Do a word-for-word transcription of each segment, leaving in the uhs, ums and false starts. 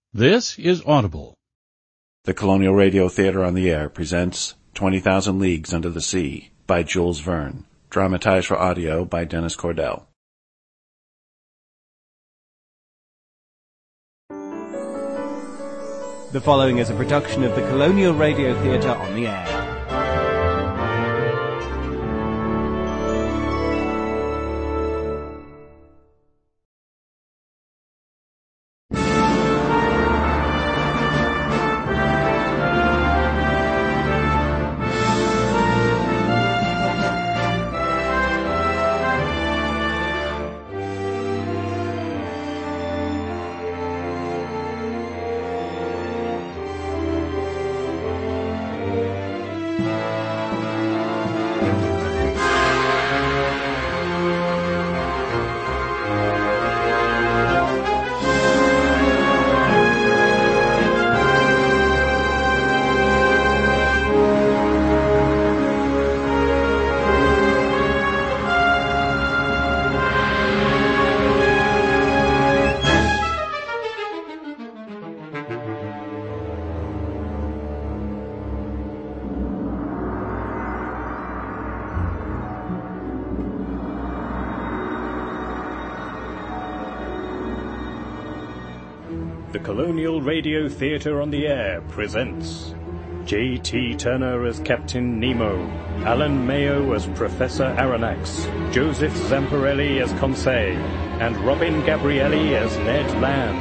This is Audible. The Colonial Radio Theatre on the Air presents twenty thousand Leagues Under the Sea by Jules Verne, dramatized for audio by Dennis Cordell. The following is a production of the Colonial Radio Theatre on the Air. The Colonial Radio Theatre on the Air presents J T Turner as Captain Nemo, Alan Mayo as Professor Aronnax, Joseph Zamparelli as Conseil, and Robin Gabrielli as Ned Land.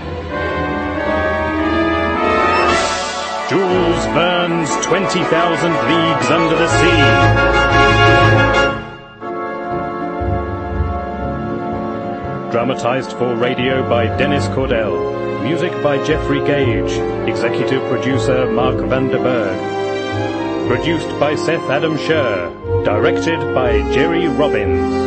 Jules Verne's twenty thousand Leagues Under the Sea. Dramatized for radio by Dennis Cordell. Music by Jeffrey Gage. Executive producer Mark Vanderberg. Produced by Seth Adam Sher. Directed by Jerry Robbins.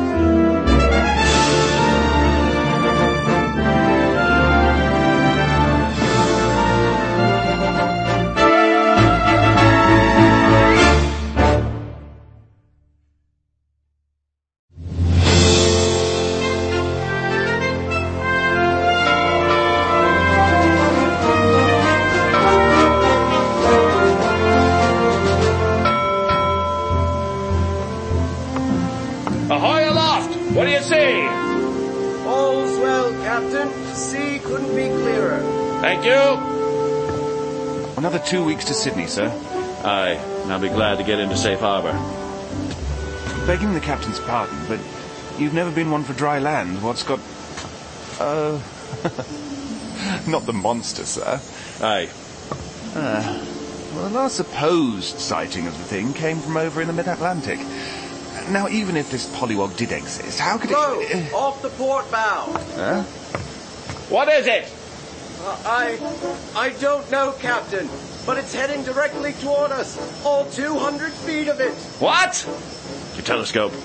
Two weeks to Sydney, sir. Aye, and I'll be glad to get into safe harbour. Begging the captain's pardon, but you've never been one for dry land. What's got... Uh... not the monster, sir. Aye. Uh, well, the last supposed sighting of the thing came from over in the mid-Atlantic. Now, even if this pollywog did exist, how could Hello, it... Uh... off the port bow. Huh? What is it? Uh, I... I don't know, Captain. But it's heading directly toward us. All two hundred feet of it. What? Your telescope.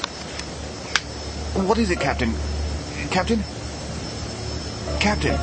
What is it, Captain? Captain? Captain?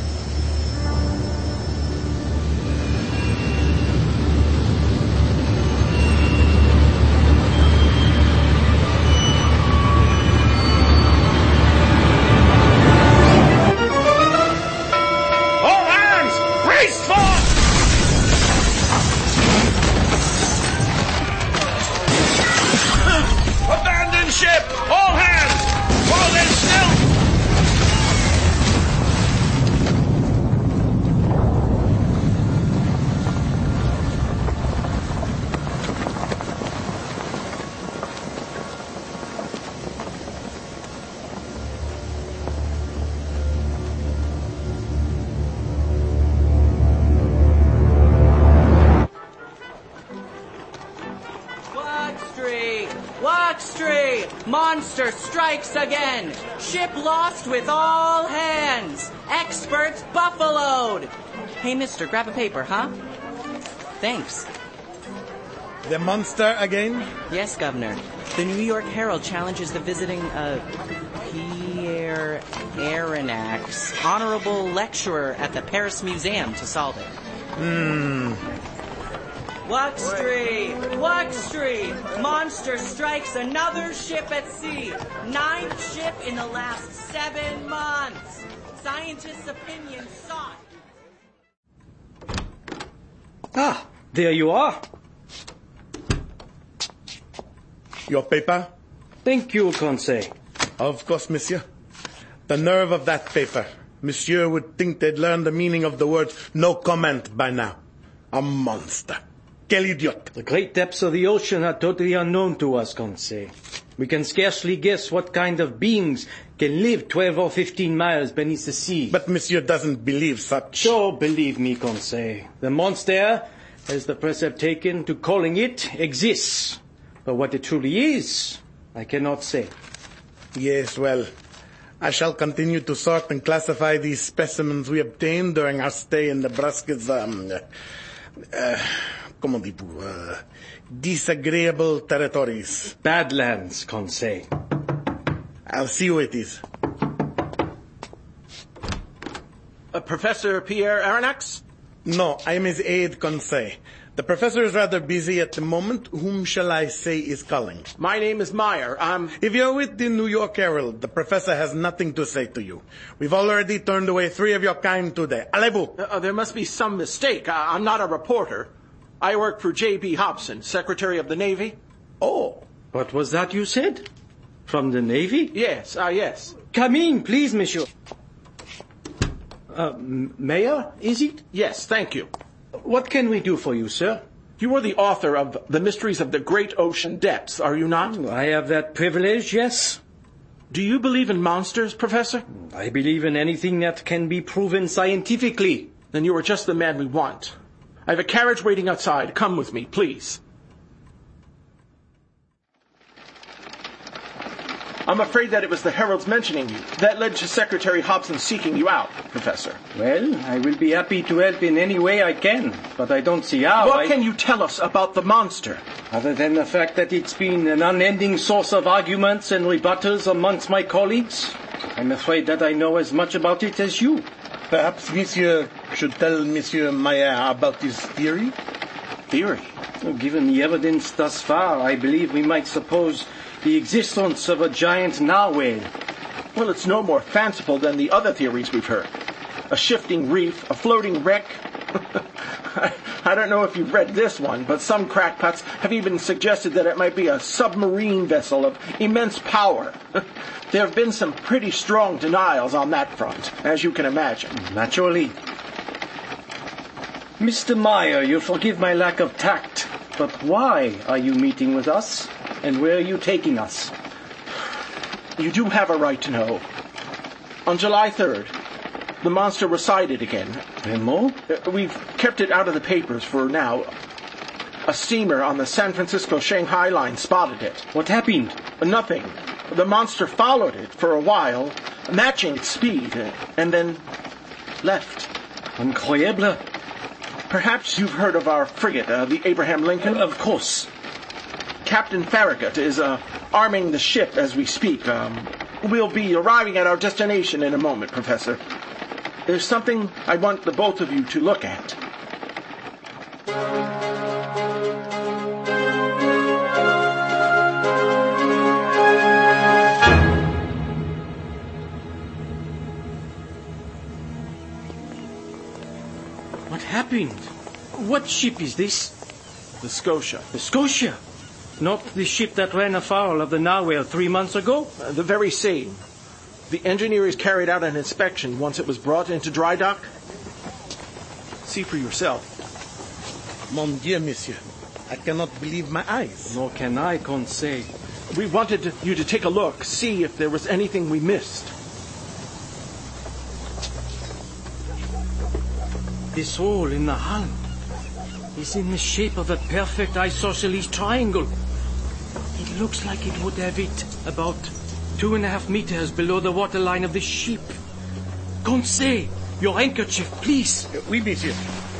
Monster strikes again. Ship lost with all hands. Experts buffaloed. Hey, mister, grab a paper, huh? Thanks. The monster again? Yes, Governor. The New York Herald challenges the visiting, uh, Pierre Aronnax, honorable lecturer at the Paris Museum, to solve it. Hmm. Wuck Street! Wuck Street! Monster strikes another ship at sea. Ninth ship in the last seven months. scientist's opinion sought. Ah, there you are. Your paper? Thank you, Conseil. Of course, monsieur. The nerve of that paper. Monsieur would think they'd learned the meaning of the words no comment by now. A monster. Quel idiot. The great depths of the ocean are totally unknown to us, Conseil. We can scarcely guess what kind of beings can live twelve or fifteen miles beneath the sea. But monsieur doesn't believe such. So believe me, Conseil. The monster, as the press have taken to calling it, exists. But what it truly is, I cannot say. Yes, well, I shall continue to sort and classify these specimens we obtained during our stay in Nebraska's, um, uh, comment dites-vous, uh, disagreeable territories. Badlands, Conseil. I'll see who it is. Uh, Professor Pierre Aronnax? No, I am his aide, Conseil. The professor is rather busy at the moment. Whom shall I say is calling? My name is Meyer. I'm... If you're with the New York Herald, the professor has nothing to say to you. We've already turned away three of your kind today. Allez-vous! Uh, there must be some mistake. I- I'm not a reporter. I work for J B Hobson, Secretary of the Navy. Oh, What was that you said? From the Navy? Yes, ah, uh, yes. Come in, please, monsieur. Uh, M- Mayor, is it? Yes, thank you. What can we do for you, sir? You are the author of The Mysteries of the Great Ocean Depths, are you not? I have that privilege, yes. Do you believe in monsters, Professor? I believe in anything that can be proven scientifically. Then you are just the man we want. I have a carriage waiting outside. Come with me, please. I'm afraid that it was the Herald's mentioning you that led to Secretary Hobson seeking you out, Professor. Well, I will be happy to help in any way I can, but I don't see how. What I... can you tell us about the monster? Other than the fact that it's been an unending source of arguments and rebuttals amongst my colleagues, I'm afraid that I know as much about it as you. perhaps monsieur should tell Monsieur Meyer about his theory? Theory? Well, given the evidence thus far, I believe we might suppose the existence of a giant narwhal. Well, it's no more fanciful than the other theories we've heard. A shifting reef, a floating wreck. I, I don't know if you've read this one, but some crackpots have even suggested that it might be a submarine vessel of immense power. There have been some pretty strong denials on that front, as you can imagine. Naturally. Mister Meyer, you'll forgive my lack of tact, but why are you meeting with us, and where are you taking us? You do have a right to know. On July third, the monster was sighted again. And more? We've kept it out of the papers for now. A steamer on the San Francisco-Shanghai line spotted it. What happened? Nothing. The monster followed it for a while, matching its speed, and then left. Incroyable. Perhaps you've heard of our frigate, uh, the Abraham Lincoln? Of course. Captain Farragut is uh, arming the ship as we speak. Um, we'll be arriving at our destination in a moment, Professor. There's something I want the both of you to look at. What happened? What ship is this? The Scotia. The Scotia? Not the ship that ran afoul of the Narwhal three months ago? Uh, the very same. The engineers carried out an inspection once it was brought into dry dock. See for yourself. Mon Dieu, monsieur. I cannot believe my eyes. Nor can I, Conseil. We wanted to, you to take a look, see if there was anything we missed. This hole in the hull is in the shape of a perfect isosceles triangle. It looks like it would have it about two and a half meters below the waterline of the ship. Conseil, your handkerchief, please. Uh, oui, monsieur.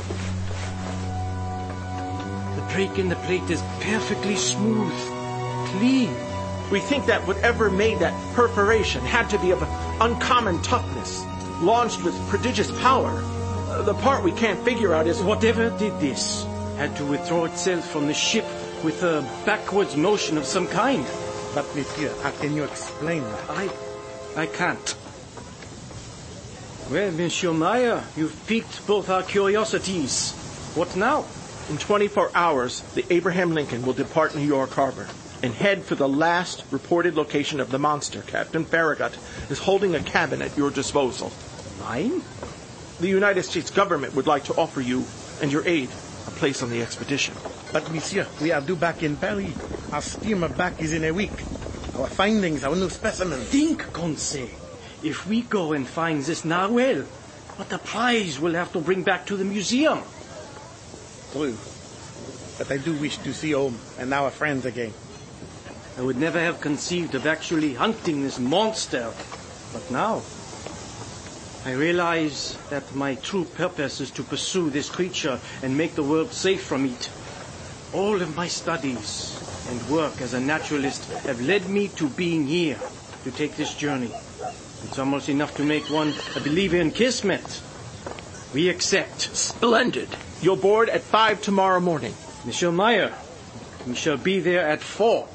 The break in the plate is perfectly smooth, clean. We think that whatever made that perforation had to be of uncommon toughness, launched with prodigious power. Uh, the part we can't figure out is... Whatever did this had to withdraw itself from the ship with a backwards motion of some kind. But, monsieur, how can you explain that? I... I can't. Well, Monsieur Meyer, you've piqued both our curiosities. What now? In twenty-four hours, the Abraham Lincoln will depart New York Harbor and head for the last reported location of the monster. Captain Farragut is holding a cabin at your disposal. Mine? The United States government would like to offer you and your aide a place on the expedition. But, monsieur, we are due back in Paris. Our steamer back is in a week. Our findings, our new specimens. Think, Conseil. If we go and find this narwhal, what a prize we'll have to bring back to the museum. True. But I do wish to see home and our friends again. I would never have conceived of actually hunting this monster. But now, I realize that my true purpose is to pursue this creature and make the world safe from it. All of my studies and work as a naturalist have led me to being here to take this journey. It's almost enough to make one a believer in Kismet. We accept. Splendid. You'll board at five tomorrow morning. Monsieur Meyer, we shall be there at four.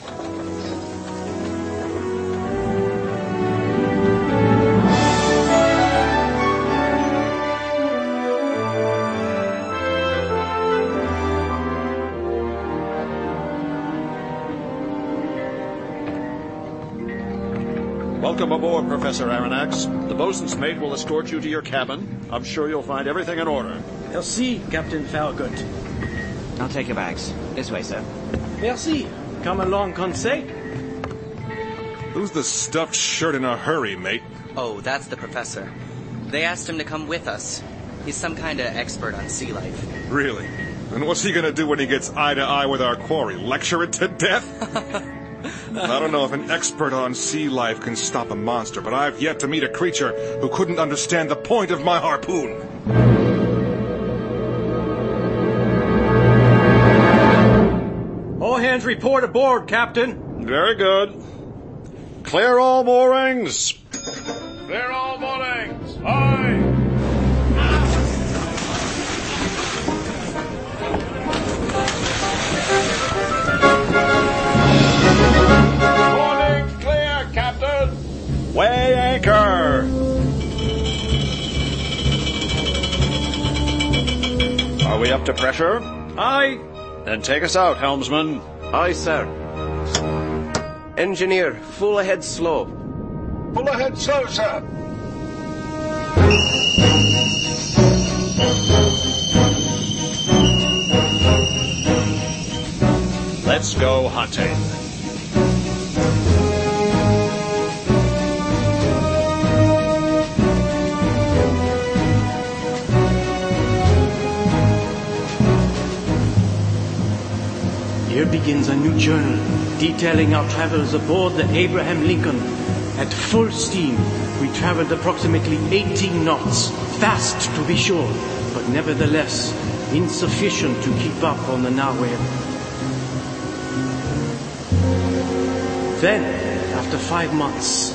Welcome aboard, Professor Aronnax. The bosun's mate will escort you to your cabin. I'm sure you'll find everything in order. Merci, Captain Farragut. I'll take your bags. This way, sir. Merci. Come along, Conseil. Who's the stuffed shirt in a hurry, mate? Oh, that's the professor. They asked him to come with us. He's some kind of expert on sea life. Really? And what's he gonna do when he gets eye to eye with our quarry? Lecture it to death? I don't know if an expert on sea life can stop a monster, but I've yet to meet a creature who couldn't understand the point of my harpoon. All hands report aboard, Captain. Very good. Clear all moorings. Clear all moorings. Aye. Morning clear, Captain. Weigh anchor. Are we up to pressure? Aye. Then take us out, helmsman. Aye, sir. Engineer, full ahead slow. Full ahead slow, sir. Let's go hunting. Here begins a new journal detailing our travels aboard the Abraham Lincoln. At full steam, we traveled approximately eighteen knots, fast to be sure, but nevertheless insufficient to keep up on the narwhal. Then, after five months...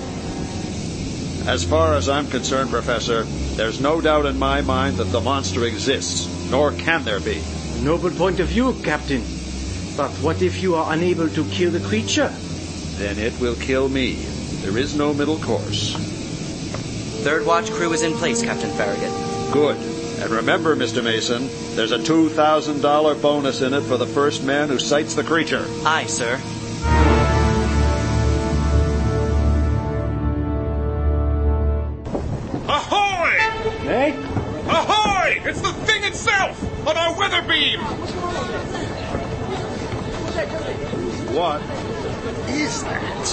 As far as I'm concerned, Professor, there's no doubt in my mind that the monster exists, nor can there be. A noble point of view, Captain. But what if you are unable to kill the creature? Then it will kill me. There is no middle course. Third watch crew is in place, Captain Farragut. Good. And remember, Mister Mason, there's a two thousand dollars bonus in it for the first man who sights the creature. Aye, sir. Ahoy! Eh? Ahoy! It's the thing itself! On our weather beam! What is that?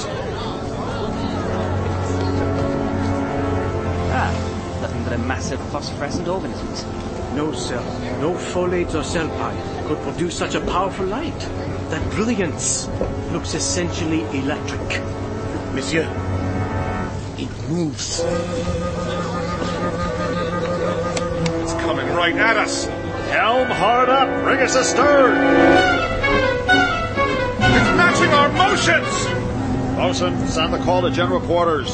Ah, nothing but a massive phosphorescent organisms. No cell, no folates or cellpie could produce such a powerful light. That brilliance looks essentially electric. Monsieur, it moves. It's coming right at us. Helm hard up! Bring us astern! It's matching our motions! Bosun, sound the call to general quarters.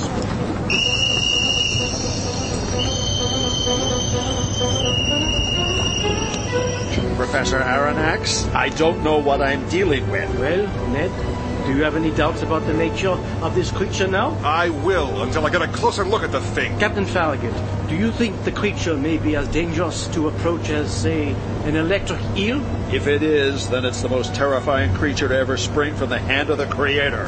Professor Aronnax, I don't know what I'm dealing with. Well, Ned, Do you have any doubts about the nature of this creature now? I will, until I get a closer look at the thing. Captain Farragut, do you think the creature may be as dangerous to approach as, say, an electric eel? If it is, then it's the most terrifying creature to ever spring from the hand of the Creator.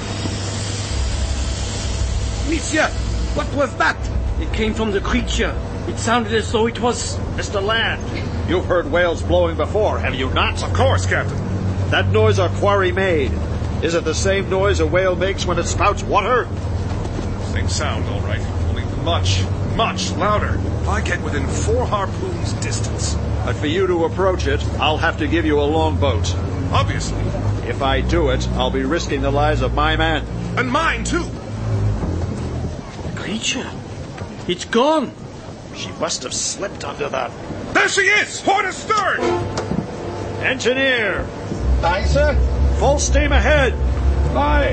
Monsieur, what was that? It came from the creature. It sounded as though it was... Mister Land, you've heard whales blowing before, have you not? Of course, Captain. That noise our quarry made, is it the same noise a whale makes when it spouts water? Same sound, all right. Only much, much louder. If I get within four harpoons distance. But for you to approach it, I'll have to give you a longboat. Obviously. If I do it, I'll be risking the lives of my men. And mine, too. The creature. It's gone. She must have slipped under that. There she is! Port astern! Engineer! Aye, sir. Full steam ahead! Aye.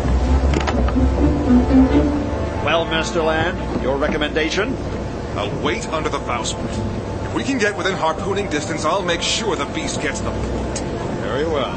Well, Master Land, your recommendation? I'll wait under the bowsprit. If we can get within harpooning distance, I'll make sure the beast gets the point. Very well.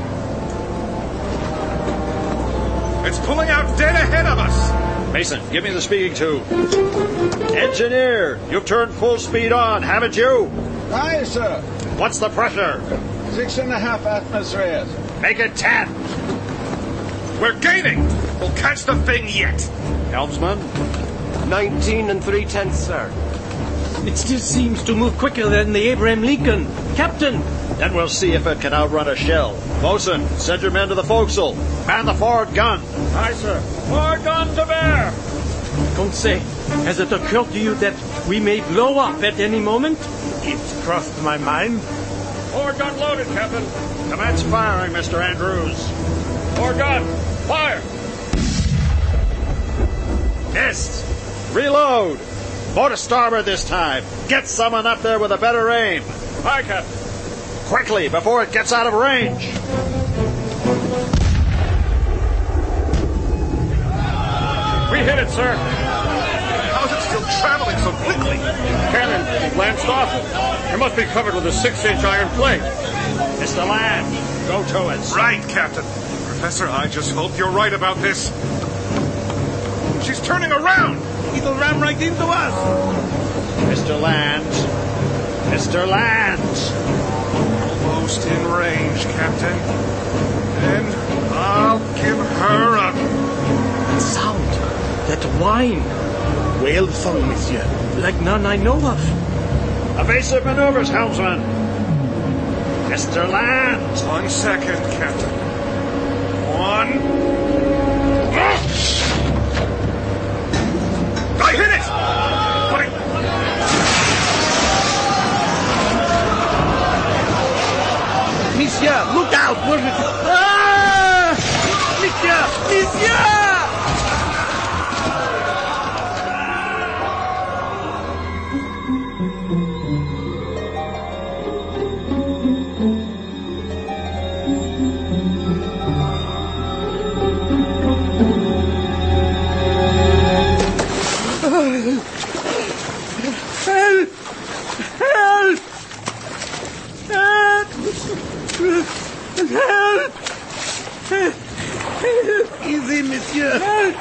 It's pulling out dead ahead of us! Mason, give me the speaking tube. Engineer, you've turned full speed on, haven't you? Aye, sir. What's the pressure? Six and a half atmospheres. Make it ten. We're gaining! We'll catch the thing yet! Helmsman? Nineteen and three tenths, sir. It still seems to move quicker than the Abraham Lincoln. Captain! Then we'll see if it can outrun a shell. Bosun, send your men to the forecastle. Man the forward gun. Aye, sir. Forward gun to bear. Conseil, has it occurred to you that we may blow up at any moment? It's crossed my mind. Forward gun loaded, Captain. Commence firing, Mister Andrews. Forward gun. Fire. Missed. Reload. More to starboard this time. Get someone up there with a better aim. Aye, Captain. Quickly, before it gets out of range. We hit it, sir. How's it still traveling so quickly? Cannon glanced off. It must be covered with a six-inch iron plate. Mister Land, go to it. Right, Captain. Professor, I just hope you're right about this. She's turning around. It'll ram right into us. Mister Land. Mister Land. Almost in range, Captain. And I'll give her a... That sound. That whine. Whale song, monsieur. Like none I know of. Evasive maneuvers, helmsman. Mister Land. One second, Captain. One... I hit it! But it... Monsieur, look out! Where is it? Ah! Monsieur! Monsieur! Help! Help! Help! Help! Easy, monsieur.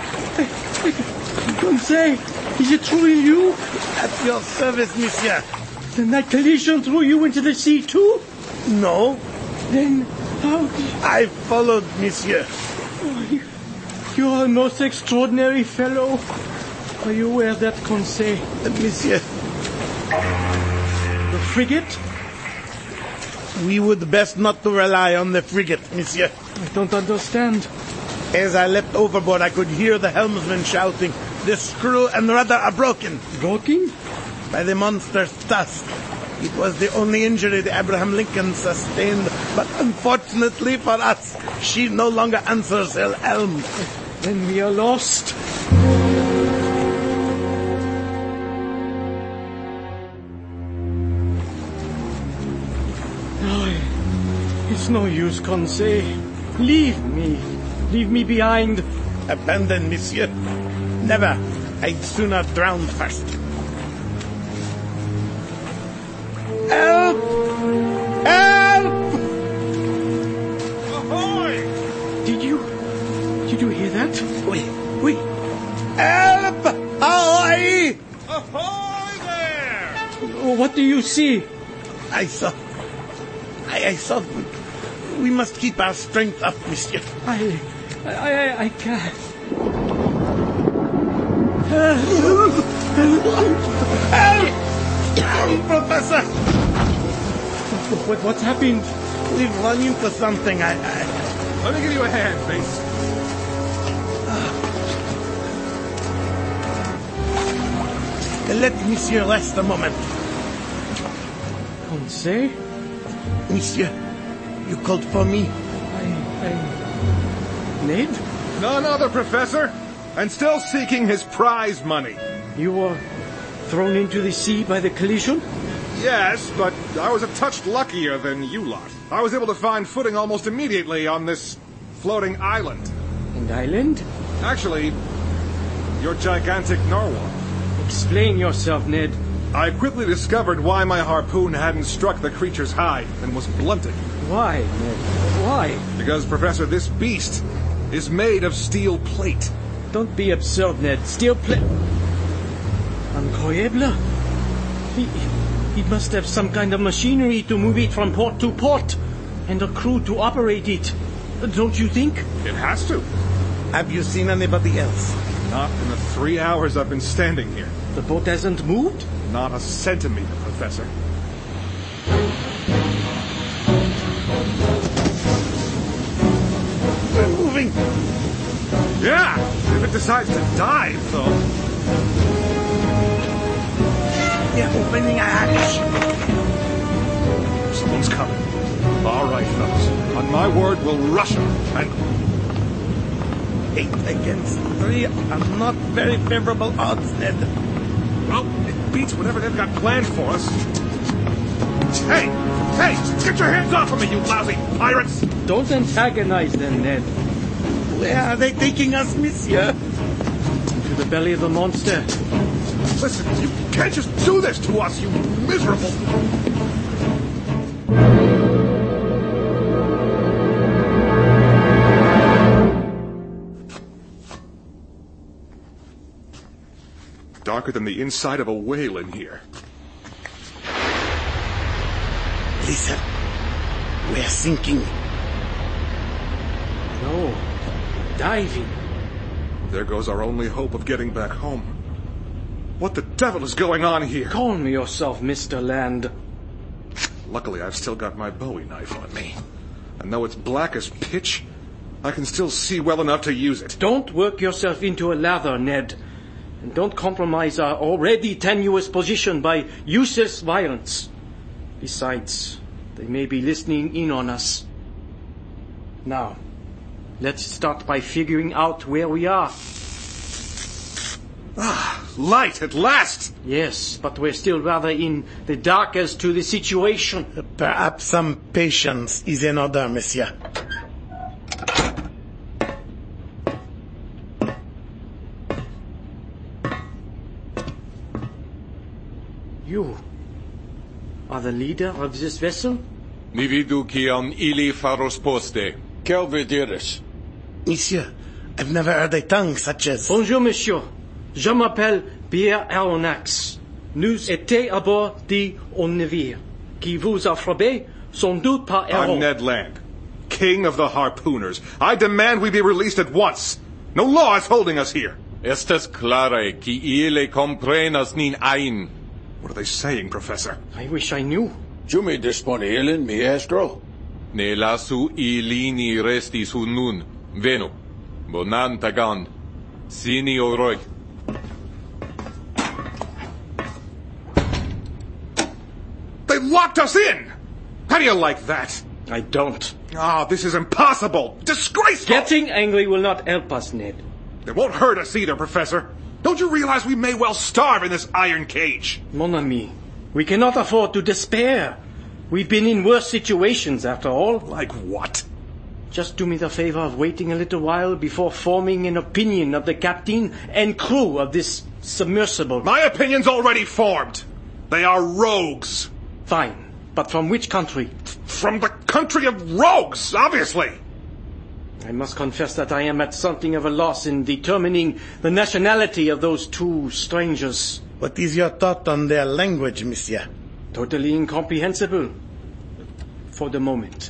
Conseil, is it truly you? At your service, monsieur. Then that collision threw you into the sea too? No, Then how... I followed monsieur. Oh, you, you are a most extraordinary fellow. Are you aware of that, Conseil? Uh, monsieur, The frigate? we would best not to rely on the frigate, monsieur. I don't understand. As I leapt overboard, I could hear the helmsman shouting, "The screw and rudder are broken!" Broken? By the monster's tusk. It was the only injury the Abraham Lincoln sustained, but unfortunately for us, she no longer answers her helm. Then we are lost. Oh, it's no use, Conseil. Leave me. Leave me behind. Abandon, monsieur. Never. I'd sooner drown first. Help! Help! Ahoy! Did you... Oui, oui. Help! Ahoy! Ahoy there! What do you see? I saw... I, I saw... We must keep our strength up, monsieur. I... I... I, I can't. Help! Professor! What, what's happened? We've run into something. I, I... Let me give you a hand, Mace. Let monsieur rest a moment. Conseil? Monsieur, you called for me? I... I... Ned? None other, Professor. And still seeking his prize money. You were thrown into the sea by the collision? Yes, but I was a touch luckier than you lot. I was able to find footing almost immediately on this floating island. An island? Actually, your gigantic narwhal. Explain yourself, Ned. I quickly discovered why my harpoon hadn't struck the creature's hide and was blunted. Why, Ned? Why? Because, Professor, this beast is made of steel plate. Don't be absurd, Ned. Steel plate... Incroyable. He, he must have some kind of machinery to move it from port to port, and a crew to operate it. Don't you think? It has to. Have you seen anybody else? Not in the three hours I've been standing here. The boat hasn't moved? Not a centimeter, Professor. We're moving. Yeah, if it decides to dive, though. They're opening a hatch. Someone's coming. All right, fellas. On my word, we'll rush them. And Eight against three are not very favorable odds, Ned. well, it beats whatever they've got planned for us. Hey, hey, get your hands off of me, you lousy pirates! Don't antagonize them, Ned. Where are they taking us, monsieur? Into the belly of the monster. Listen, you can't just do this to us, you miserable... Darker than the inside of a whale in here. Listen. We're sinking. No. Diving. There goes our only hope of getting back home. What the devil is going on here? Calm yourself, Mister Land. Luckily, I've still got my Bowie knife on me. And though it's black as pitch, I can still see well enough to use it. Don't work yourself into a lather, Ned. And don't compromise our already tenuous position by useless violence. Besides, they may be listening in on us. Now, let's start by figuring out where we are. Ah, light at last! Yes, but we're still rather in the dark as to the situation. Perhaps some patience is in order, monsieur. You are the leader of this vessel? Ni vidu kiam ili faros poste. Kelve diris. Monsieur, I've never heard a tongue such as... Bonjour, monsieur. Je m'appelle Pierre Aronnax. Nous étions à bord du navire, qui vous a frappé, sans doute par erreur. I'm Ned Land, king of the harpooners. I demand we be released at once. No law is holding us here. Estas clare, ki ile comprenas nin ein. What are they saying, Professor? I wish I knew. Ĉu mi disponilen, maestro? Ne lasu ilini restis hun nun. Venu. Bonan tagan. Sini oroi. They locked us in! How do you like that? I don't. Ah, oh, this is impossible! Disgraceful! Getting angry will not help us, Ned. It won't hurt us either, Professor. Don't you realize we may well starve in this iron cage? Mon ami, we cannot afford to despair. We've been in worse situations, after all. Like what? Just do me the favor of waiting a little while before forming an opinion of the captain and crew of this submersible. My opinion's already formed. They are rogues. Fine. But from which country? From the country of rogues, obviously. I must confess that I am at something of a loss in determining the nationality of those two strangers. What is your thought on their language, monsieur? Totally incomprehensible. For the moment.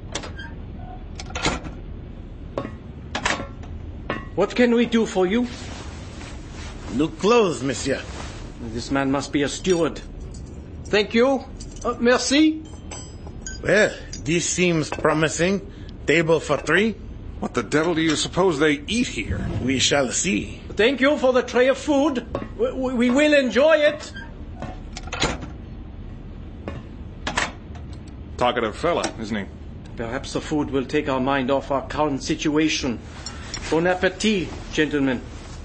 What can we do for you? Look close, monsieur. This man must be a steward. Thank you. Uh, merci. Well, this seems promising. Table for three. What the devil do you suppose they eat here? We shall see. Thank you for the tray of food. We, we, we will enjoy it. Talkative fella, isn't he? Perhaps the food will take our mind off our current situation. Bon appetit, gentlemen.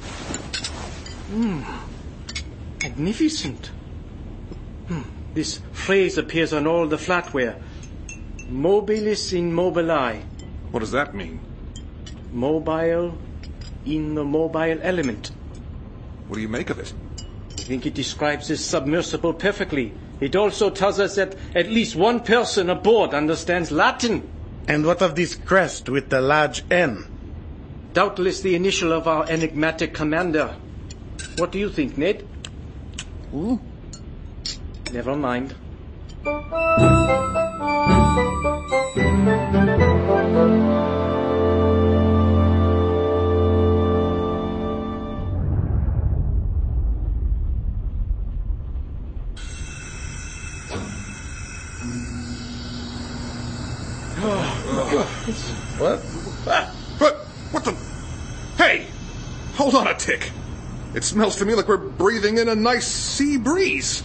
Hmm. Magnificent. Hmm. This phrase appears on all the flatware. Mobilis in mobili. What does that mean? Mobile in the mobile element. What do you make of it? I think it describes this submersible perfectly. It also tells us that at least one person aboard understands Latin. And what of this crest with the large N? Doubtless the initial of our enigmatic commander. What do you think, Ned? Ooh. Never mind. What? But, what the... Hey! Hold on a tick. It smells to me like we're breathing in a nice sea breeze.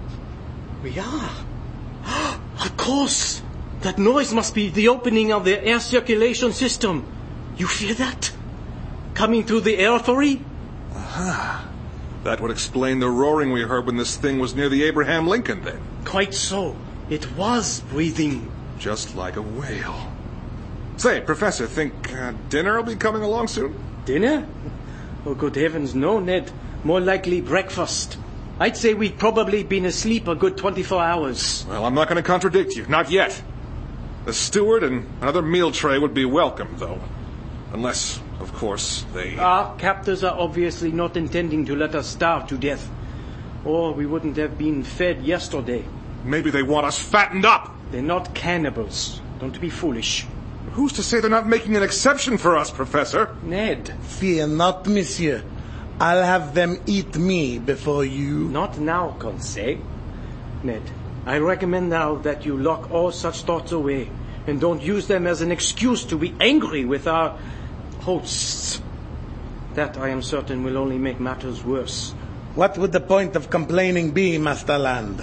We are. Of course. That noise must be the opening of the air circulation system. You feel that? Coming through the airfory? Aha. That would explain the roaring we heard when this thing was near the Abraham Lincoln, then. Quite so. It was breathing. Just like a whale. Say, Professor, think uh, dinner will be coming along soon? Dinner? Oh, good heavens, no, Ned. More likely breakfast. I'd say we'd probably been asleep a good twenty-four hours. Well, I'm not going to contradict you. Not yet. The steward and another meal tray would be welcome, though. Unless, of course, they... Our captors are obviously not intending to let us starve to death. Or we wouldn't have been fed yesterday. Maybe they want us fattened up. They're not cannibals. Don't be foolish. Who's to say they're not making an exception for us, Professor? Ned. Fear not, monsieur. I'll have them eat me before you. Not now, Conseil. Ned, I recommend now that you lock all such thoughts away and don't use them as an excuse to be angry with our hosts. That, I am certain, will only make matters worse. What would the point of complaining be, Master Land?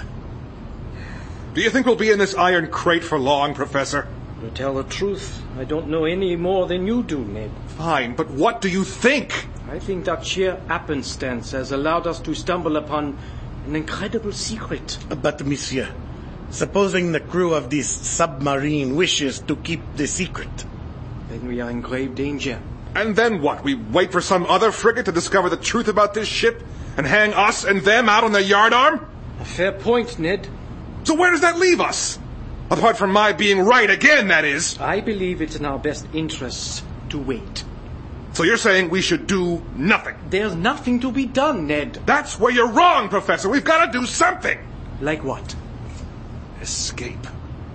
Do you think we'll be in this iron crate for long, Professor? To tell the truth, I don't know any more than you do, Ned. Fine, but what do you think? I think that sheer happenstance has allowed us to stumble upon an incredible secret. But, monsieur, supposing the crew of this submarine wishes to keep the secret? Then we are in grave danger. And then what? We wait for some other frigate to discover the truth about this ship and hang us and them out on the yardarm? A fair point, Ned. So where does that leave us? Apart from my being right again, that is. I believe it's in our best interests to wait. So you're saying we should do nothing? There's nothing to be done, Ned. That's where you're wrong, Professor. We've got to do something. Like what? Escape.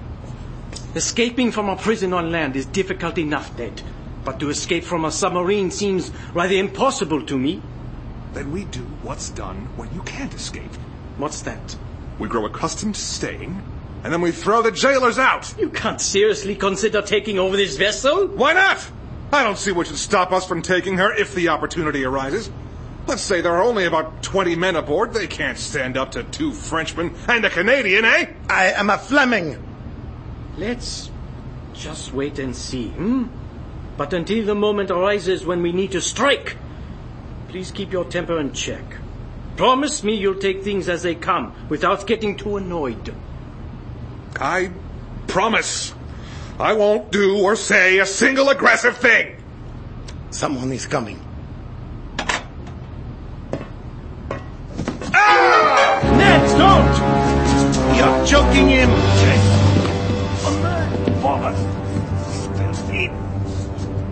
Escaping from a prison on land is difficult enough, Ned. But to escape from a submarine seems rather impossible to me. Then we do what's done when you can't escape. What's that? We grow accustomed to staying, and then we throw the jailers out. You can't seriously consider taking over this vessel? Why not? I don't see what should stop us from taking her if the opportunity arises. Let's say there are only about twenty men aboard. They can't stand up to two Frenchmen and a Canadian, eh? I am a Fleming. Let's just wait and see, hmm? But until the moment arises when we need to strike, please keep your temper in check. Promise me you'll take things as they come without getting too annoyed. I promise. I won't do or say a single aggressive thing. Someone is coming. Ah! Ned, don't! You're choking him.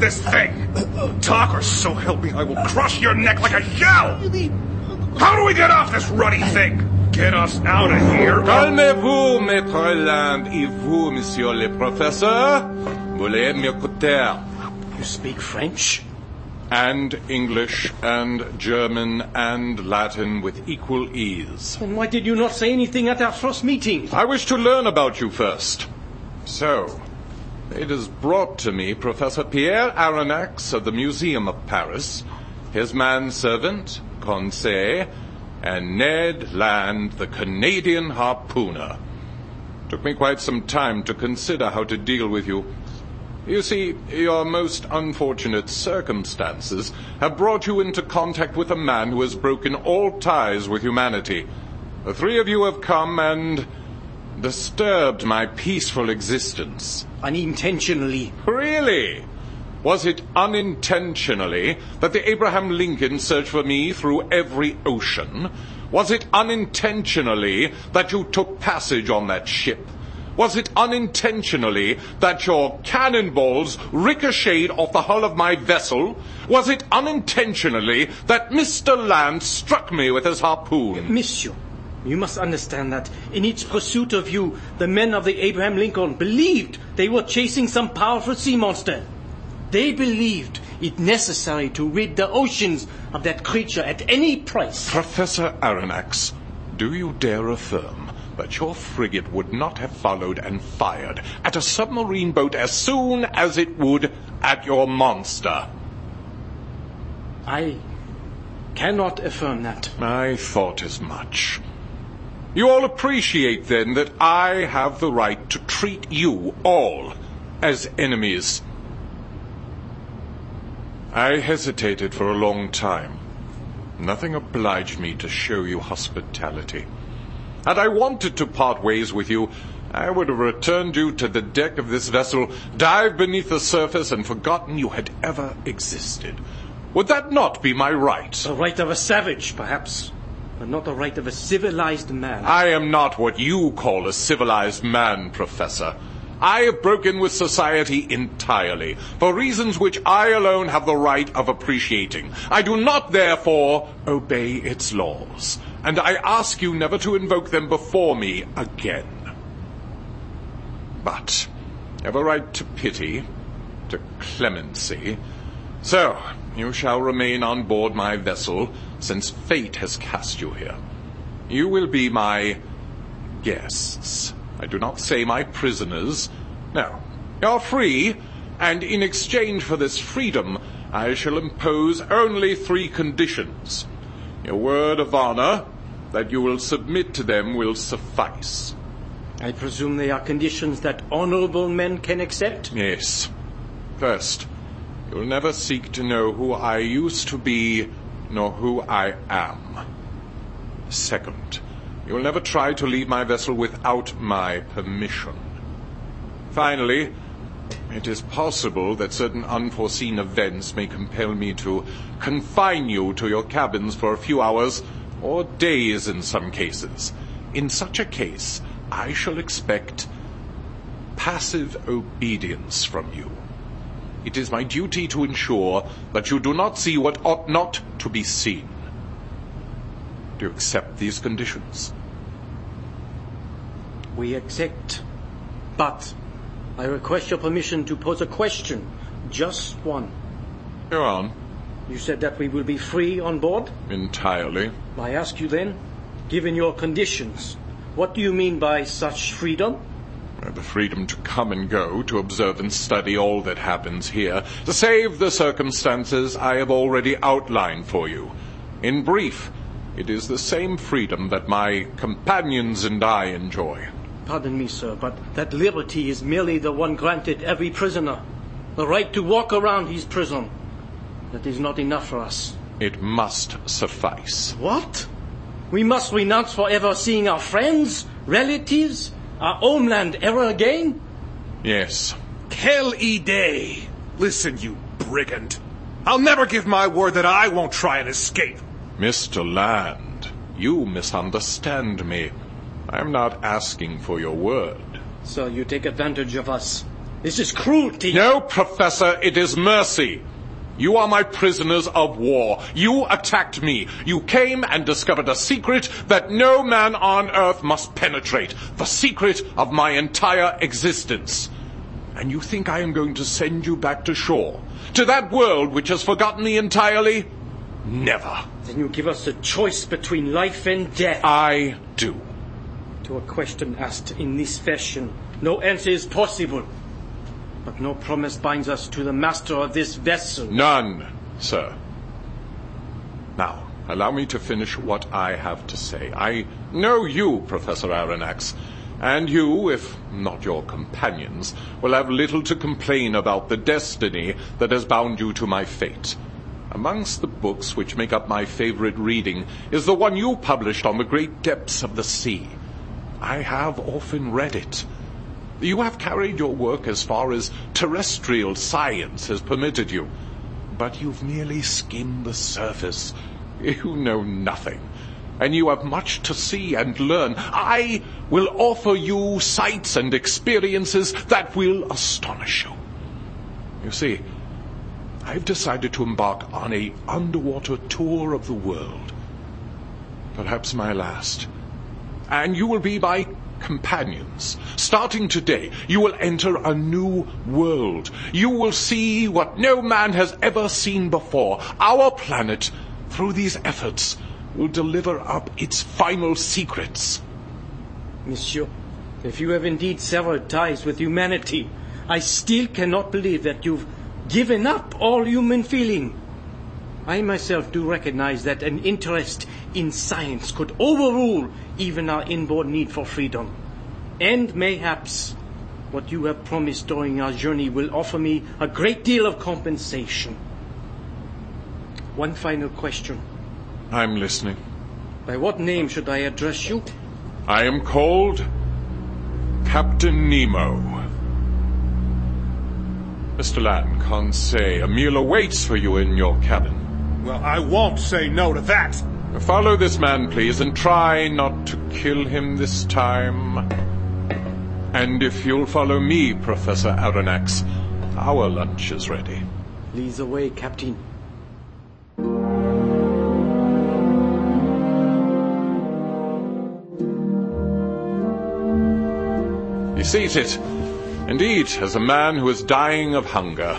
this thing? Talk, or so help me, I will crush your neck like a shell! How do we get off this ruddy thing? Get us out of here! Calmez-vous, Maître Land, et vous, Monsieur le Professeur. Voulez m'écouter? You speak French? And English, and German, and Latin with equal ease. Then why did you not say anything at our first meeting? I wish to learn about you first. So, it is brought to me Professor Pierre Aronnax of the Museum of Paris, his manservant, Conseil, and Ned Land, the Canadian harpooner. Took me quite some time to consider how to deal with you. You see, your most unfortunate circumstances have brought you into contact with a man who has broken all ties with humanity. The three of you have come and disturbed my peaceful existence. Unintentionally. Really? Was it unintentionally that the Abraham Lincoln searched for me through every ocean? Was it unintentionally that you took passage on that ship? Was it unintentionally that your cannonballs ricocheted off the hull of my vessel? Was it unintentionally that Mister Land struck me with his harpoon? Monsieur, you must understand that in its pursuit of you, the men of the Abraham Lincoln believed they were chasing some powerful sea monster. They believed it necessary to rid the oceans of that creature at any price. Professor Aronnax, do you dare affirm that your frigate would not have followed and fired at a submarine boat as soon as it would at your monster? I cannot affirm that. I thought as much. You all appreciate, then, that I have the right to treat you all as enemies. I hesitated for a long time. Nothing obliged me to show you hospitality. Had I wanted to part ways with you, I would have returned you to the deck of this vessel, dived beneath the surface, and forgotten you had ever existed. Would that not be my right? The right of a savage, perhaps, but not the right of a civilized man. I am not what you call a civilized man, Professor. I have broken with society entirely, for reasons which I alone have the right of appreciating. I do not, therefore, obey its laws, and I ask you never to invoke them before me again. But you have a right to pity, to clemency. So, you shall remain on board my vessel, since fate has cast you here. You will be my guests. I do not say my prisoners. No, you're free, and in exchange for this freedom, I shall impose only three conditions. Your word of honor that you will submit to them will suffice. I presume they are conditions that honorable men can accept? Yes. First, you'll never seek to know who I used to be, nor who I am. Second, you will never try to leave my vessel without my permission. Finally, it is possible that certain unforeseen events may compel me to confine you to your cabins for a few hours, or days in some cases. In such a case, I shall expect passive obedience from you. It is my duty to ensure that you do not see what ought not to be seen. Do you accept these conditions? We accept, but I request your permission to pose a question. Just one. Go on. You said that we will be free on board? Entirely. I ask you then, given your conditions, what do you mean by such freedom? The freedom to come and go, to observe and study all that happens here, to save the circumstances I have already outlined for you. In brief, it is the same freedom that my companions and I enjoy. Pardon me, sir, but that liberty is merely the one granted every prisoner. The right to walk around his prison. That is not enough for us. It must suffice. What? We must renounce forever seeing our friends, relatives, our homeland ever again? Yes. Quelle idée! Listen, you brigand. I'll never give my word that I won't try and escape. Mister Land, you misunderstand me. I'm not asking for your word. So you take advantage of us. This is cruelty. No, Professor, it is mercy. You are my prisoners of war. You attacked me. You came and discovered a secret that no man on earth must penetrate. The secret of my entire existence. And you think I am going to send you back to shore? To that world which has forgotten me entirely? Never. Then you give us a choice between life and death. I do. To a question asked in this fashion, no answer is possible. But no promise binds us to the master of this vessel. None, sir. Now, allow me to finish what I have to say. I know you, Professor Aronnax, and you, if not your companions, will have little to complain about the destiny that has bound you to my fate. Amongst the books which make up my favorite reading is the one you published on the great depths of the sea. I have often read it. You have carried your work as far as terrestrial science has permitted you, but you've merely skimmed the surface. You know nothing, and you have much to see and learn. I will offer you sights and experiences that will astonish you. You see, I've decided to embark on a underwater tour of the world, perhaps my last, and you will be my companions. Starting today, you will enter a new world. You will see what no man has ever seen before. Our planet, through these efforts, will deliver up its final secrets. Monsieur, if you have indeed severed ties with humanity, I still cannot believe that you've given up all human feeling. I myself do recognize that an interest in science could overrule even our inborn need for freedom. And mayhaps what you have promised during our journey will offer me a great deal of compensation. One final question. I'm listening. By what name should I address you? I am called Captain Nemo. Mister Lan, Conseil, a meal awaits for you in your cabin. Well, I won't say no to that. Follow this man, please, and try not to kill him this time. And if you'll follow me, Professor Aronnax, our lunch is ready. Lead the way, Captain. Be seated, and eat as a man who is dying of hunger.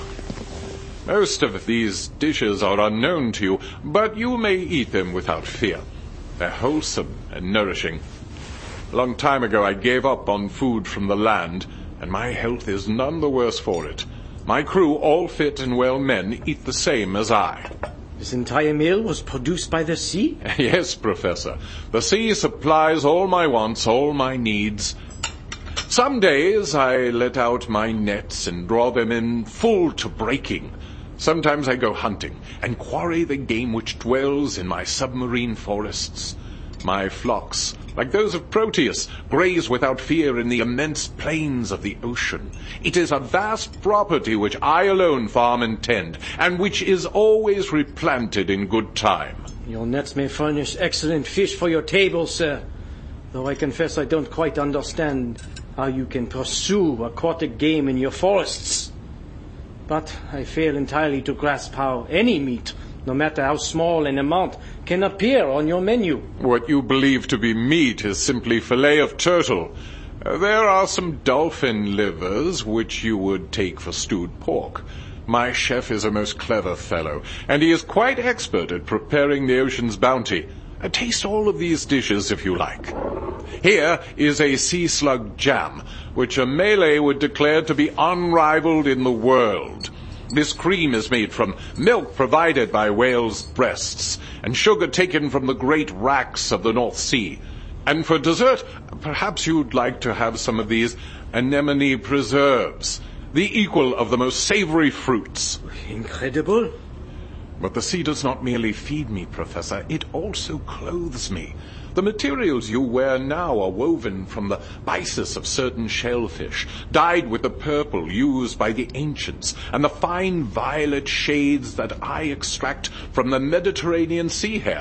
Most of these dishes are unknown to you, but you may eat them without fear. They're wholesome and nourishing. A long time ago I gave up on food from the land, and my health is none the worse for it. My crew, all fit and well men, eat the same as I. This entire meal was produced by the sea? Yes, Professor. The sea supplies all my wants, all my needs. Some days I let out my nets and draw them in full to breaking. Sometimes I go hunting and quarry the game which dwells in my submarine forests. My flocks, like those of Proteus, graze without fear in the immense plains of the ocean. It is a vast property which I alone farm and tend, and which is always replanted in good time. Your nets may furnish excellent fish for your table, sir, though I confess I don't quite understand how you can pursue aquatic game in your forests. But I fail entirely to grasp how any meat, no matter how small an amount, can appear on your menu. What you believe to be meat is simply fillet of turtle. Uh, there are some dolphin livers which you would take for stewed pork. My chef is a most clever fellow, and he is quite expert at preparing the ocean's bounty. Uh, taste all of these dishes if you like. Here is a sea slug jam, which a Malay would declare to be unrivaled in the world. This cream is made from milk provided by whales' breasts and sugar taken from the great racks of the North Sea. And for dessert, perhaps you'd like to have some of these anemone preserves, the equal of the most savory fruits. Incredible. But the sea does not merely feed me, Professor, it also clothes me. The materials you wear now are woven from the byssus of certain shellfish, dyed with the purple used by the ancients, and the fine violet shades that I extract from the Mediterranean sea hare.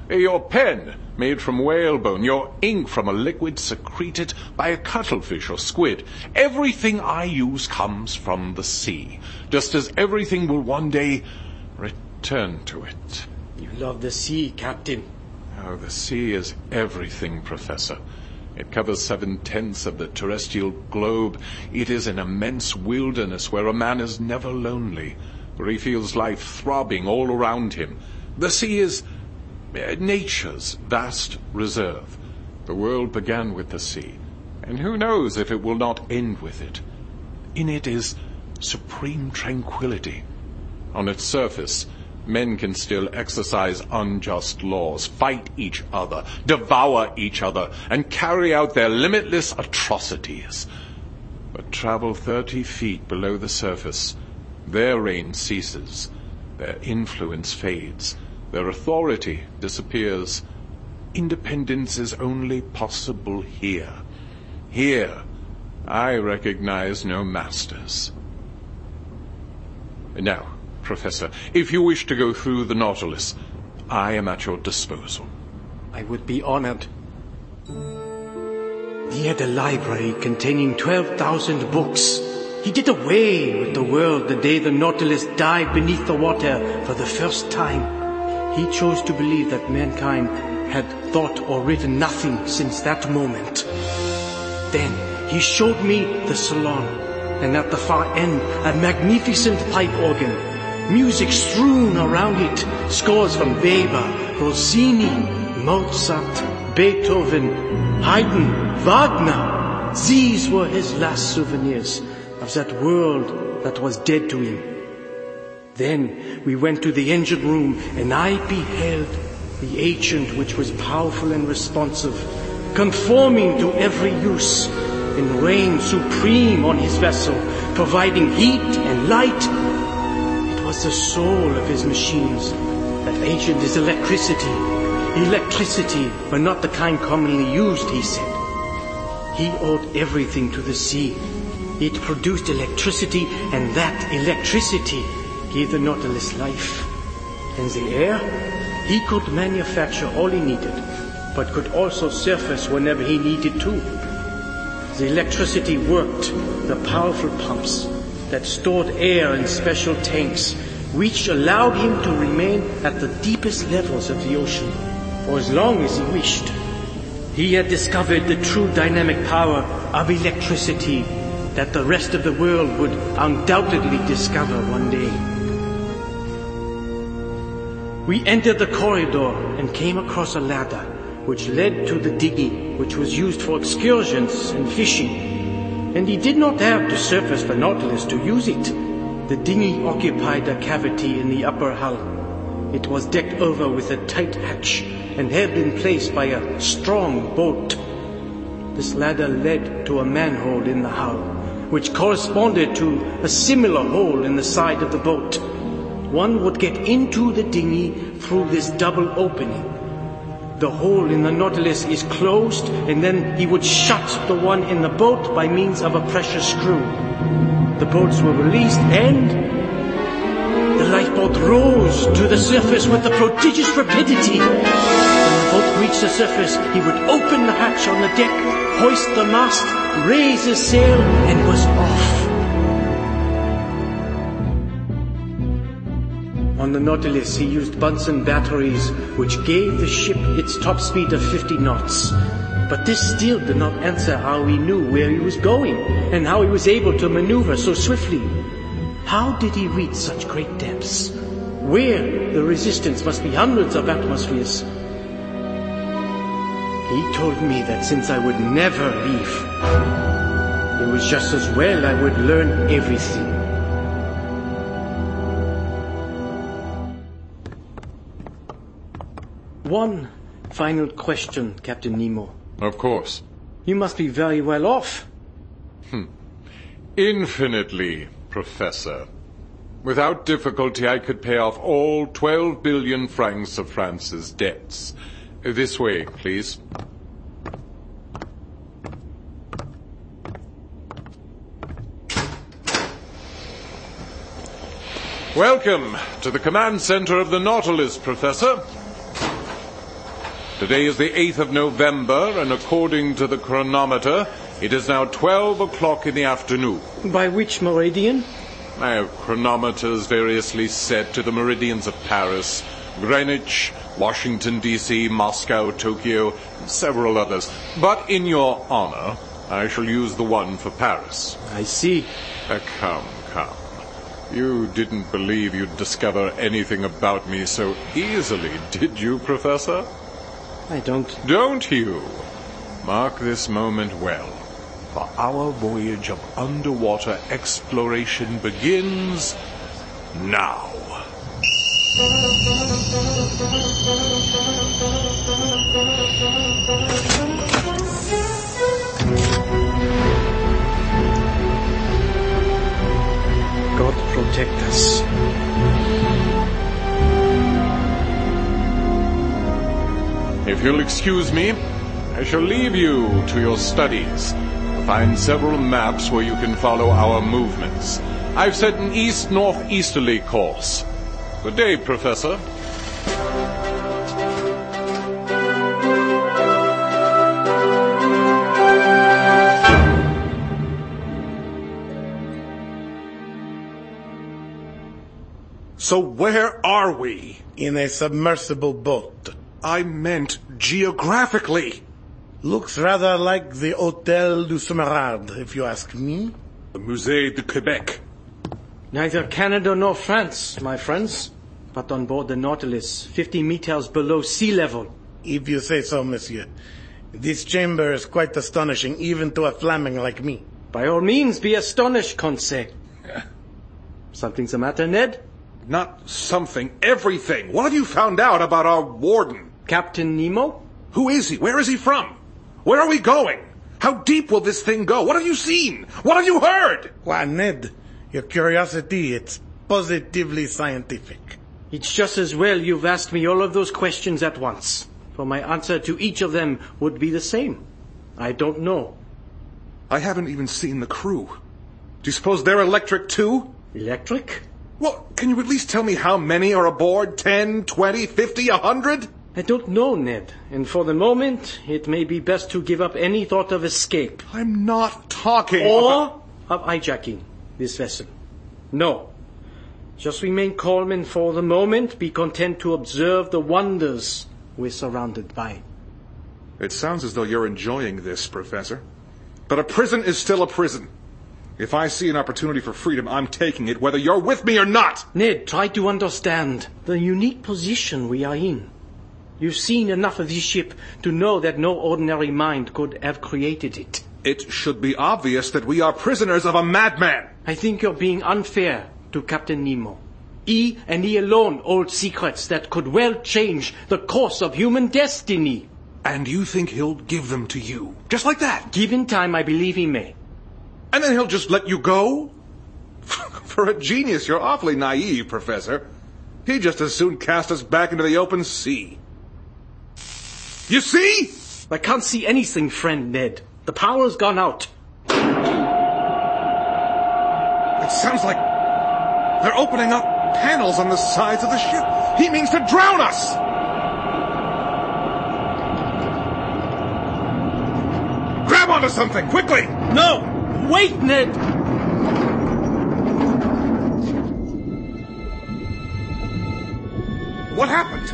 Your pen, made from whalebone. Your ink from a liquid secreted by a cuttlefish or squid. Everything I use comes from the sea, just as everything will one day return to it. You love the sea, Captain. Oh, the sea is everything, Professor. It covers seven-tenths of the terrestrial globe. It is an immense wilderness where a man is never lonely, where he feels life throbbing all around him. The sea is uh, nature's vast reserve. The world began with the sea, and who knows if it will not end with it. In it is supreme tranquility. On its surface, men can still exercise unjust laws, fight each other, devour each other, and carry out their limitless atrocities. But travel thirty feet below the surface, their reign ceases, their influence fades, their authority disappears. Independence is only possible here. Here, I recognize no masters. Now, Professor, if you wish to go through the Nautilus, I am at your disposal. I would be honored. He had a library containing twelve thousand books. He did away with the world the day the Nautilus dived beneath the water for the first time. He chose to believe that mankind had thought or written nothing since that moment. Then he showed me the salon, and at the far end a magnificent pipe organ. Music strewn around it, scores from Weber, Rossini, Mozart, Beethoven, Haydn, Wagner. These were his last souvenirs of that world that was dead to him. Then we went to the engine room, and I beheld the agent which was powerful and responsive, conforming to every use, and reigned supreme on his vessel, providing heat and light. The soul of his machines. That agent is electricity. Electricity, but not the kind commonly used, he said. He owed everything to the sea. It produced electricity, and that electricity gave the Nautilus life. And the air? He could manufacture all he needed, but could also surface whenever he needed to. The electricity worked, the powerful pumps that stored air in special tanks, which allowed him to remain at the deepest levels of the ocean for as long as he wished. He had discovered the true dynamic power of electricity that the rest of the world would undoubtedly discover one day. We entered the corridor and came across a ladder which led to the dinghy, which was used for excursions and fishing. And he did not have to surface the Nautilus to use it. The dinghy occupied a cavity in the upper hull. It was decked over with a tight hatch and held in place by a strong bolt. This ladder led to a manhole in the hull, which corresponded to a similar hole in the side of the boat. One would get into the dinghy through this double opening. The hole in the Nautilus is closed, and then he would shut the one in the boat by means of a pressure screw. The boats were released, and the lifeboat rose to the surface with a prodigious rapidity. When the boat reached the surface, he would open the hatch on the deck, hoist the mast, raise his sail, and was off. On the Nautilus, he used Bunsen batteries, which gave the ship its top speed of fifty knots. But this still did not answer how he knew where he was going, and how he was able to maneuver so swiftly. How did he reach such great depths, where the resistance must be hundreds of atmospheres? He told me that since I would never leave, it was just as well I would learn everything. One final question, Captain Nemo. Of course. You must be very well off. Hmm. Infinitely, Professor. Without difficulty, I could pay off all twelve billion francs of France's debts. This way, please. Welcome to the command center of the Nautilus, Professor. Today is the eighth of November, and according to the chronometer, it is now twelve o'clock in the afternoon. By which meridian? I have chronometers variously set to the meridians of Paris, Greenwich, Washington, D C, Moscow, Tokyo, and several others. But in your honor, I shall use the one for Paris. I see. Uh, come, come. You didn't believe you'd discover anything about me so easily, did you, Professor? I don't. Don't you? Mark this moment well. For our voyage of underwater exploration begins now. God protect us. If you'll excuse me, I shall leave you to your studies. I'll find several maps where you can follow our movements. I've set an east-northeasterly course. Good day, Professor. So where are we? In a submersible boat. I meant geographically. Looks rather like the Hôtel du Sommerard, if you ask me. The Musée de Quebec. Neither Canada nor France, my friends, but on board the Nautilus, fifty meters below sea level. If you say so, monsieur. This chamber is quite astonishing, even to a Fleming like me. By all means, be astonished, Conseil. Something's the matter, Ned? Not something, everything. What have you found out about our warden? Captain Nemo? Who is he? Where is he from? Where are we going? How deep will this thing go? What have you seen? What have you heard? Why, Ned, your curiosity, it's positively scientific. It's just as well you've asked me all of those questions at once, for my answer to each of them would be the same. I don't know. I haven't even seen the crew. Do you suppose they're electric too? Electric? Well, can you at least tell me how many are aboard? Ten, twenty, fifty, a hundred? I don't know, Ned, and for the moment, it may be best to give up any thought of escape. I'm not talking Or of hijacking this vessel. No. Just remain calm and for the moment be content to observe the wonders we're surrounded by. It sounds as though you're enjoying this, Professor. But a prison is still a prison. If I see an opportunity for freedom, I'm taking it, whether you're with me or not. Ned, try to understand the unique position we are in. You've seen enough of this ship to know that no ordinary mind could have created it. It should be obvious that we are prisoners of a madman. I think you're being unfair to Captain Nemo. He and he alone hold secrets that could well change the course of human destiny. And you think he'll give them to you? Just like that? Given time, I believe he may. And then he'll just let you go? For a genius, you're awfully naive, Professor. He'd just as soon cast us back into the open sea. You see? I can't see anything, friend Ned. The power's gone out. It sounds like they're opening up panels on the sides of the ship. He means to drown us! Grab onto something, quickly! No! Wait, Ned! What happened?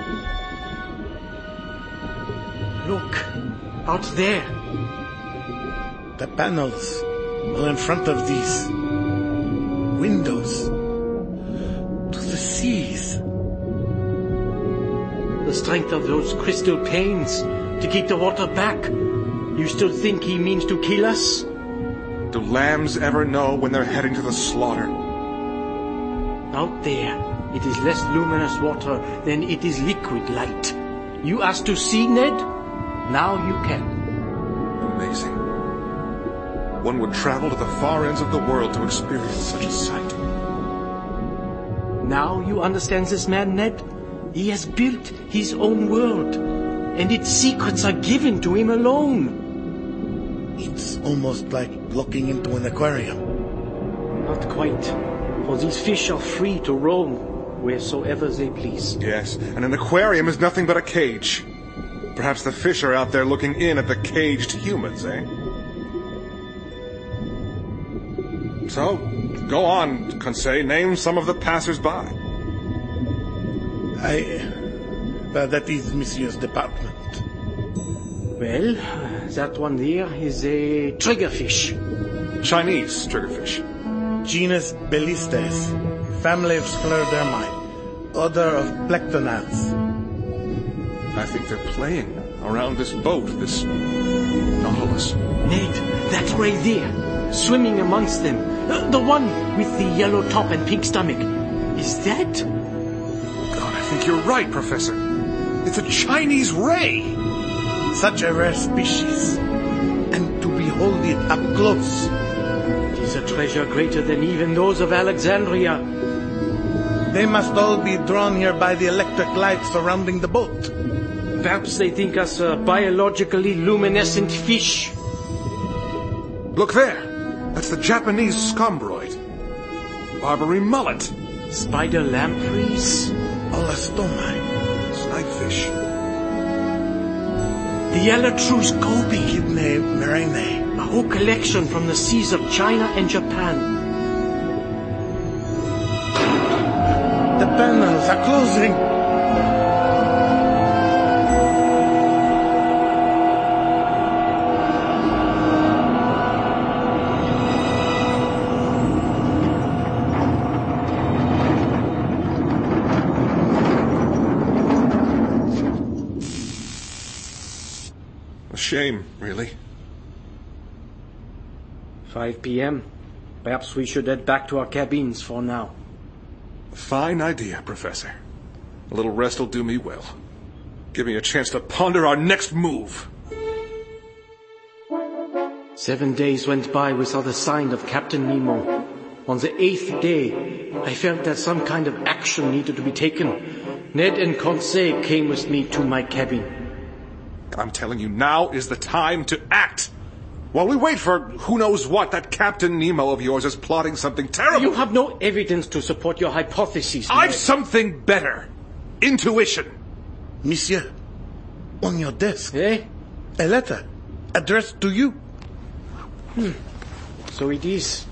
Look, out there. The panels are in front of these windows to the seas. The strength of those crystal panes to keep the water back. You still think he means to kill us? Do lambs ever know when they're heading to the slaughter? Out there, it is less luminous water than it is liquid light. You asked to see, Ned? Now you can. Amazing. One would travel to the far ends of the world to experience such a sight. Now you understand this man, Ned? He has built his own world, and its secrets are given to him alone. It's almost like looking into an aquarium. Not quite, for these fish are free to roam wheresoever they please. Yes, and an aquarium is nothing but a cage. Perhaps the fish are out there looking in at the caged humans, eh? So, go on, Conseil. Name some of the passers-by. I... Well, that is Monsieur's department. Well, that one there is a triggerfish. Chinese triggerfish. Genus Bellistes. Family of Sclerodermi. Order of Plectonans. I think they're playing around this boat, this Nautilus. Ned, that right there, swimming amongst them. Uh, the one with the yellow top and pink stomach. Is that? God, I think you're right, Professor. It's a Chinese ray. Such a rare species. And to behold it up close. It is a treasure greater than even those of Alexandria. They must all be drawn here by the electric light surrounding the boat. Perhaps they think us a biologically luminescent fish. Look there. That's the Japanese scombroid. Barbary mullet. Spider lampreys. Olastomai. Snipefish. The Elytrus goby. Kidney murine. A whole collection from the seas of China and Japan. The panels are closing. Shame, really. five p.m. Perhaps we should head back to our cabins for now. Fine idea, Professor. A little rest will do me well. Give me a chance to ponder our next move. Seven days went by without a sign of Captain Nemo. On the eighth day, I felt that some kind of action needed to be taken. Ned and Conseil came with me to my cabin. I'm telling you, now is the time to act. While we wait for who knows what, that Captain Nemo of yours is plotting something terrible. You have no evidence to support your hypotheses. I've Ned. something better. Intuition. Monsieur, on your desk. Eh? A letter addressed to you. Hmm. So it is.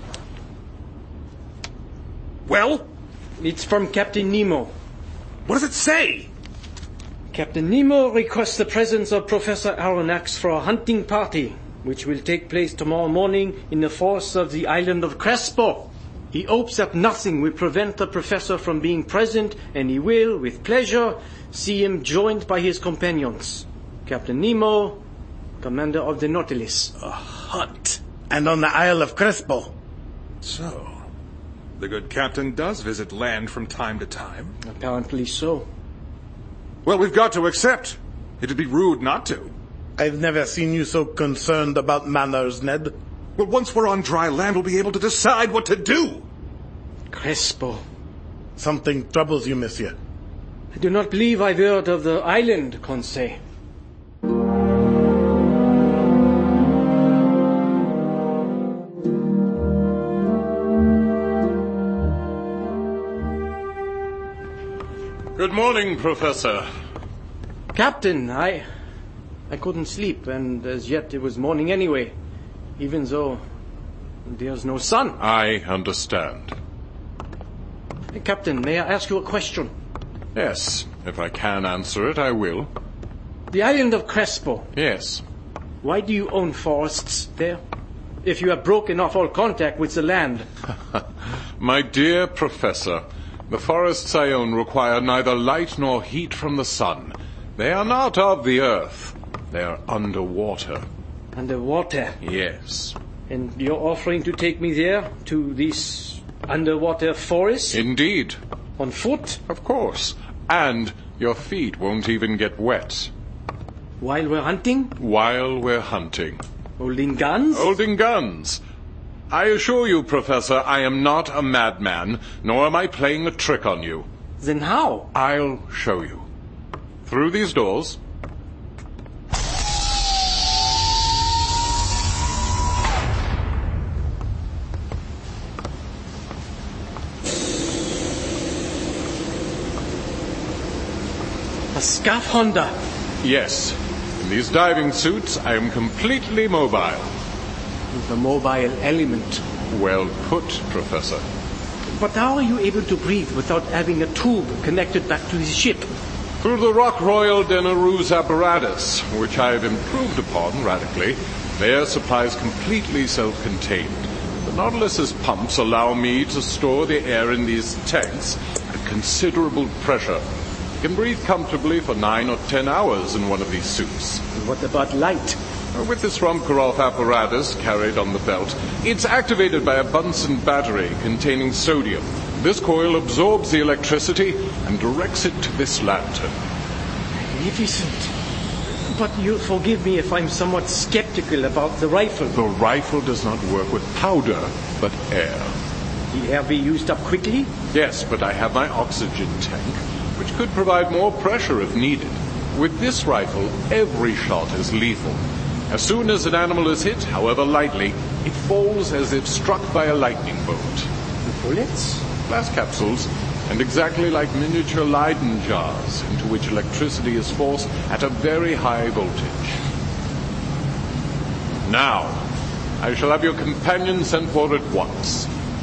Well? It's from Captain Nemo. What does it say? Captain Nemo requests the presence of Professor Aronnax for a hunting party, which will take place tomorrow morning in the forests of the island of Crespo. He hopes that nothing will prevent the professor from being present, and he will, with pleasure, see him joined by his companions. Captain Nemo, commander of the Nautilus. A hunt. And on the Isle of Crespo. So, the good captain does visit land from time to time. Apparently so. Well, we've got to accept. It'd be rude not to. I've never seen you so concerned about manners, Ned. Well, once we're on dry land, we'll be able to decide what to do. Crespo. Something troubles you, monsieur. I do not believe I've heard of the island, Conseil. Good morning, Professor. Captain, I... I couldn't sleep, and as yet it was morning anyway, even though there's no sun. I understand. Hey, Captain, may I ask you a question? Yes, if I can answer it, I will. The island of Crespo. Yes. Why do you own forests there? If you have broken off all contact with the land. My dear Professor, the forests I own require neither light nor heat from the sun. They are not of the earth. They are underwater. Underwater? Yes. And you're offering to take me there, to this underwater forest? Indeed. On foot? Of course. And your feet won't even get wet. While we're hunting? While we're hunting. Holding guns? Holding guns. I assure you, Professor, I am not a madman, nor am I playing a trick on you. Then how? I'll show you. Through these doors. A scaphandra? Yes. In these diving suits, I am completely mobile. The mobile element. Well put, Professor. But how are you able to breathe without having a tube connected back to the ship? Through the Rock Royal de Naru's apparatus, which I have improved upon radically. The air supply is completely self-contained. The Nautilus's pumps allow me to store the air in these tanks at considerable pressure. You can breathe comfortably for nine or ten hours in one of these suits. And what about light? With this Rumkarov apparatus carried on the belt, it's activated by a Bunsen battery containing sodium. This coil absorbs the electricity and directs it to this lantern. Magnificent. But you'll forgive me if I'm somewhat skeptical about the rifle. The rifle does not work with powder, but air. The air be used up quickly? Yes, but I have my oxygen tank, which could provide more pressure if needed. With this rifle, every shot is lethal. As soon as an animal is hit, however lightly, it falls as if struck by a lightning bolt. The bullets? Glass capsules, and exactly like miniature Leyden jars, into which electricity is forced at a very high voltage. Now, I shall have your companion sent for at once.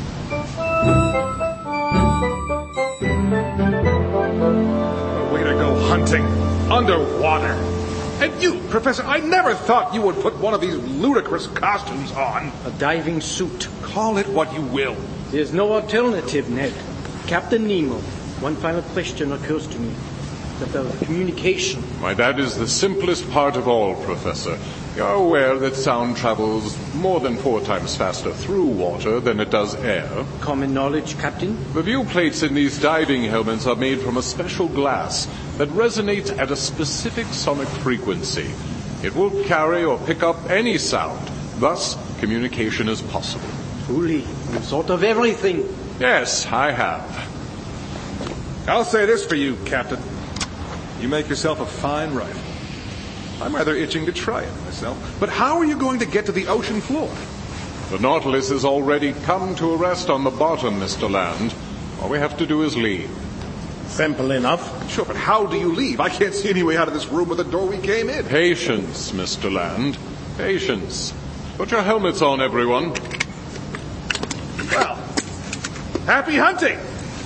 Way to go hunting underwater. And you, Professor, I never thought you would put one of these ludicrous costumes on. A diving suit. Call it what you will. There's no alternative, Ned. Captain Nemo, one final question occurs to me. That the communication. Why, that is the simplest part of all, Professor. You're aware that sound travels more than four times faster through water than it does air. Common knowledge, Captain. The view plates in these diving helmets are made from a special glass that resonates at a specific sonic frequency. It will carry or pick up any sound. Thus, communication is possible. Truly, you've thought of everything. Yes, I have. I'll say this for you, Captain. You make yourself a fine rifle. I'm rather itching to try it myself. But how are you going to get to the ocean floor? The Nautilus has already come to a rest on the bottom, Mister Land. All we have to do is leave. Simple enough. Sure, but how do you leave? I can't see any way out of this room with the door we came in. Patience, Mister Land. Patience. Put your helmets on, everyone. Well, happy hunting!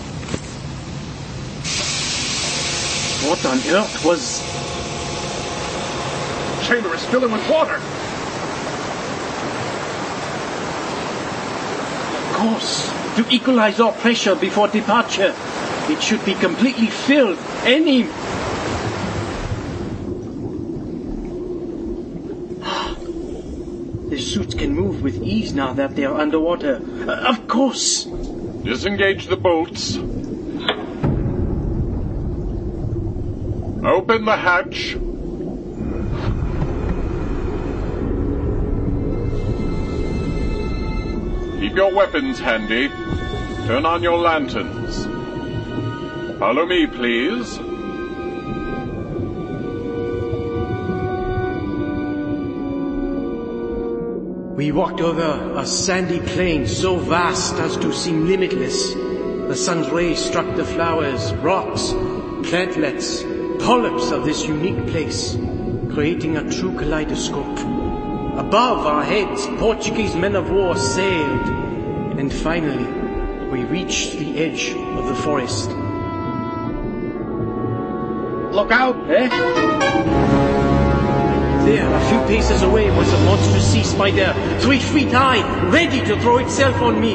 What on earth was... The chamber is filling with water. Of course. To equalize our pressure before departure. It should be completely filled. Any... The suits can move with ease now that they are underwater. Uh, of course. Disengage the bolts. Open the hatch. Keep your weapons handy. Turn on your lanterns. Follow me, please. We walked over a sandy plain so vast as to seem limitless. The sun's rays struck the flowers, rocks, plantlets, polyps of this unique place, creating a true kaleidoscope. Above our heads, Portuguese men of war sailed, and finally, we reached the edge of the forest. Look out, eh? There, a few paces away, was a monstrous sea spider, three feet high, ready to throw itself on me.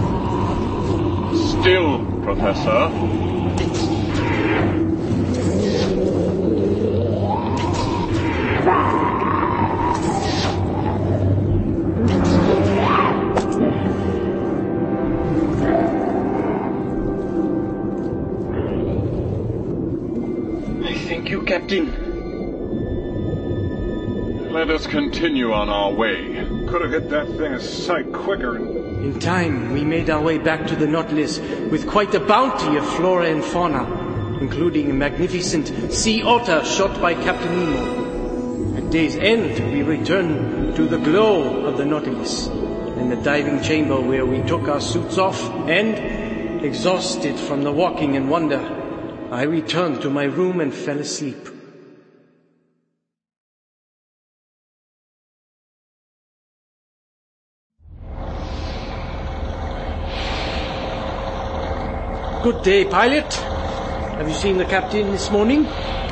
Still, Professor. Thank you, Captain. Let us continue on our way. Could have hit that thing a sight quicker. In time, we made our way back to the Nautilus with quite a bounty of flora and fauna, including a magnificent sea otter shot by Captain Nemo. At day's end, we returned to the glow of the Nautilus and the diving chamber where we took our suits off and, exhausted from the walking and wonder, I returned to my room and fell asleep. Good day, pilot. Have you seen the captain this morning?